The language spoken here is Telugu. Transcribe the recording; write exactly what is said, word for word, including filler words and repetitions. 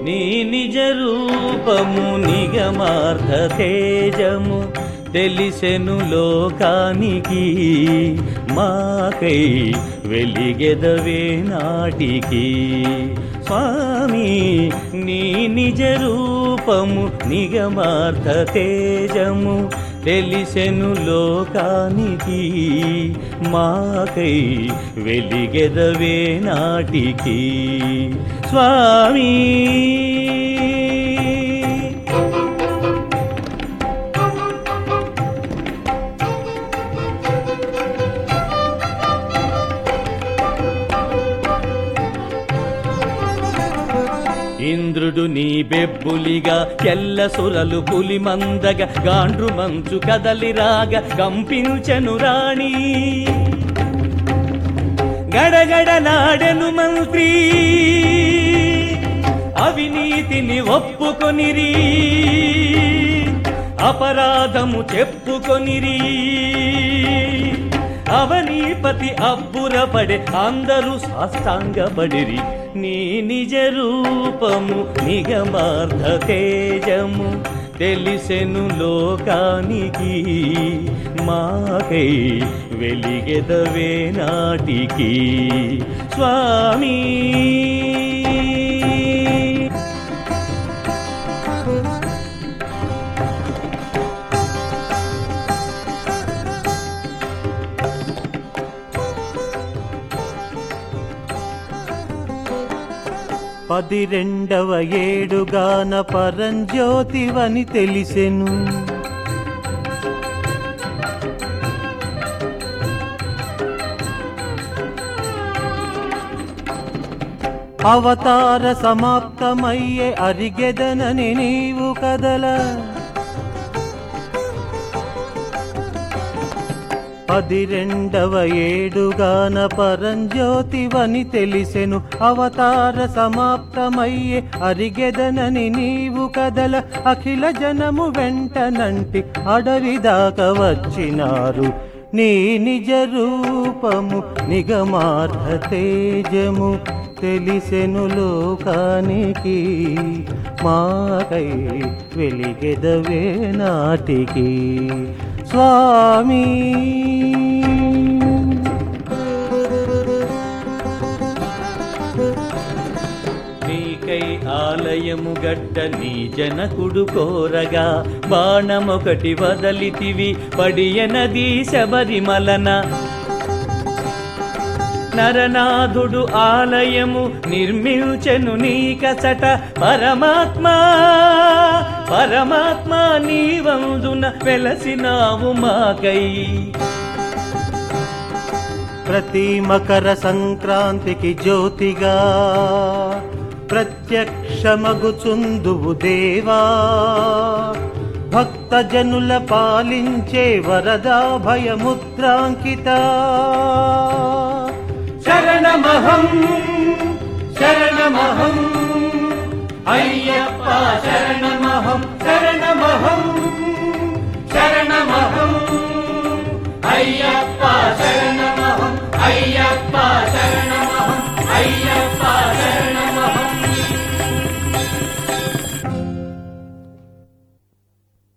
నీ నిజ రూపము నిగమార్థ తేజము తెలిసెను లోకానికి మాకై వెలిగెదవే నాటికి స్వామి నీ నిజ రూపము నిగమార్థ తేజము తెలిసెను లోకానికి మాకై వెలిగెదవే నాటికి స్వామి ఇంద్రుడు నీ బెబ్బులిగా ఎల్ల సురలు పులి మందగా గాండ్రు మంచు కదలిరాగా కంపించెను రాణి గడగడ నాడెను మంత్రి అవినీతిని ఒప్పుకొనిరి అపరాధము చెప్పుకొనిరి అవనీపతి అబ్బురపడే అందరూ సాష్టాంగపడిరి నీ నిజ రూపము నిగమార్థ తేజము తెలిసెను లోకానికి మాకై వెలిగెదవే నాటికి స్వామి పదిరెండవ ఏడుగాన పరంజ్యోతివని తెలిసెను అవతార సమాప్తమయ్యే అరిగెదనని నీవు కదల పదిరెండవ ఏడుగాన పరంజ్యోతివని తెలిసెను అవతార సమాప్తమయ్యే అరిగెదనని నీవు కదల అఖిల జనము వెంటనంటి అడవిదాకా వచ్చినారు నీ నిజ రూపము నిగమార్థ తేజము తెలిసెను లోకానికి మాకై వెలిగెదవే నాటికి స్వామి నీకై ఆలయము గడ్డ నీ జనకుడు కోరగా బాణమొకటి వదలితివి పడియనది శబరిమలన నరనాథుడు ఆలయము నిర్మించెను నీకసట పరమాత్మ పరమాత్మ నీవందున వెలసినావు మాకై ప్రతి మకర సంక్రాంతికి జ్యోతిగా ప్రత్యక్షమగుచుందువు దేవా భక్త జనుల పాలించే వరదా భయముద్రాంకిత శరణమహం శరణమహం అయ్యప్ప శరణమహం శరణమహం శరణమహం అయ్యప్ప శరణమహం అయ్యప్ప శరణమహం అయ్యప్ప